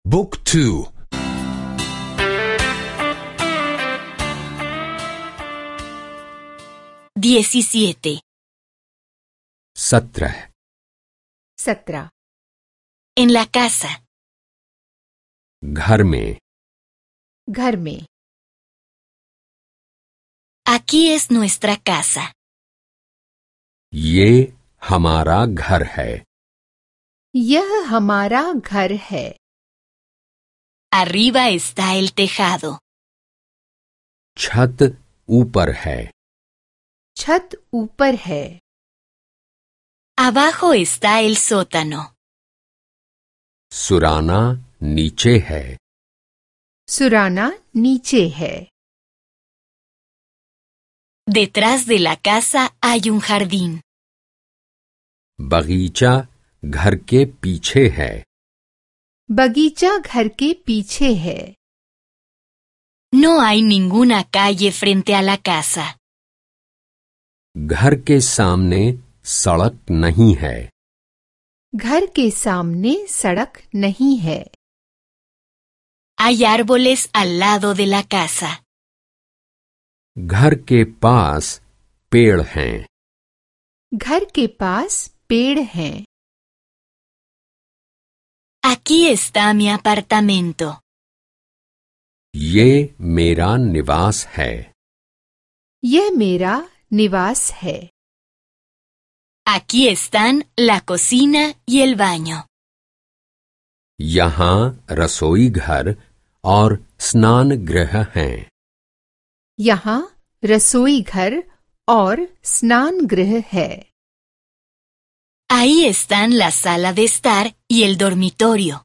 Book 2. 17. 17. 17. En la casa. घर में. घर में. Aquí es nuestra casa. ये हमारा घर है. यह हमारा घर है. Arriba está el tejado. छत ऊपर है. छत ऊपर है. Abajo está el sótano. Surana नीचे है. सुराना नीचे है. Detrás de la casa hay un jardín. बगीचा घर के पीछे है. बगीचा घर के पीछे है. No hay ninguna calle frente a la casa. घर के सामने सड़क नहीं है. घर के सामने सड़क नहीं है. Hay árboles al lado de la casa. घर के पास पेड़ हैं. घर के पास पेड़ हैं. Aquí está mi apartamento. ये मेरा निवास है. यह मेरा निवास है. Aquí están la cocina y el baño. यहाँ रसोई घर और स्नान गृह हैं. यहाँ रसोई घर और स्नान गृह है. Ahí están la sala de estar y el dormitorio.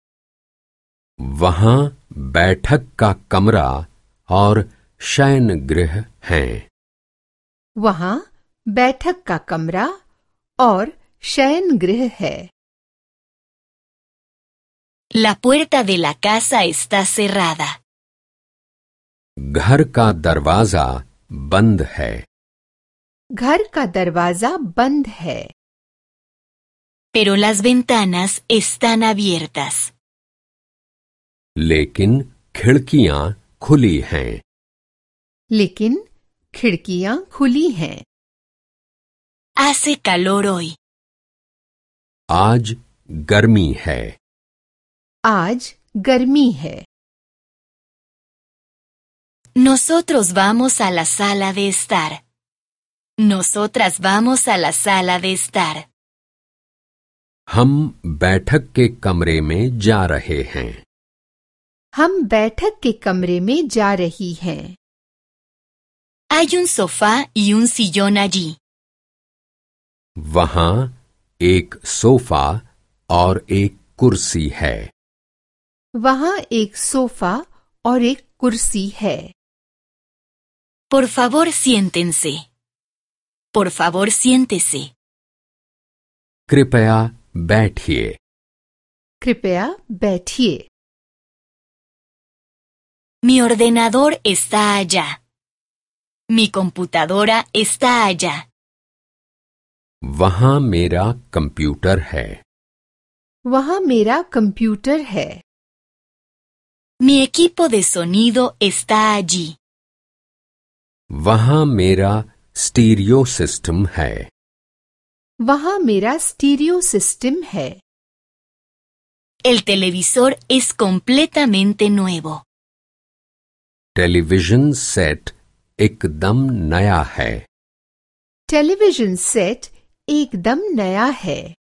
वहाँ बैठक का कमरा और शयन गृह हैं. वहाँ बैठक का कमरा और शयन गृह है. La puerta de la casa está cerrada. घर का दरवाजा बंद है. घर का दरवाजा बंद है. Pero las ventanas están abiertas. लेकिन खिड़कियां खुली हैं. लेकिन खिड़कियां खुली हैं. Hace calor hoy. आज गर्मी है. आज गर्मी है. Nosotros vamos a la sala de estar. Nosotras vamos a la sala de estar. हम बैठक के कमरे में जा रहे हैं. हम बैठक के कमरे में जा रही हैं. Hay un sofá y un sillón allí. वहाँ एक सोफा और एक कुर्सी है. वहाँ एक सोफा और एक कुर्सी है. Por favor, siéntense. Por favor, siéntese. कृपया बैठिए. कृपया बैठिए. Mi ordenador está allá. Mi computadora está allá. वहाँ मेरा कंप्यूटर है. वहाँ मेरा कंप्यूटर है. Mi equipo de sonido está allí. वहाँ मेरा स्टीरियो सिस्टम है. वहाँ मेरा स्टीरियो सिस्टम है. El televisor es completamente nuevo. Television set एकदम नया है. टेलीविजन सेट एकदम नया है.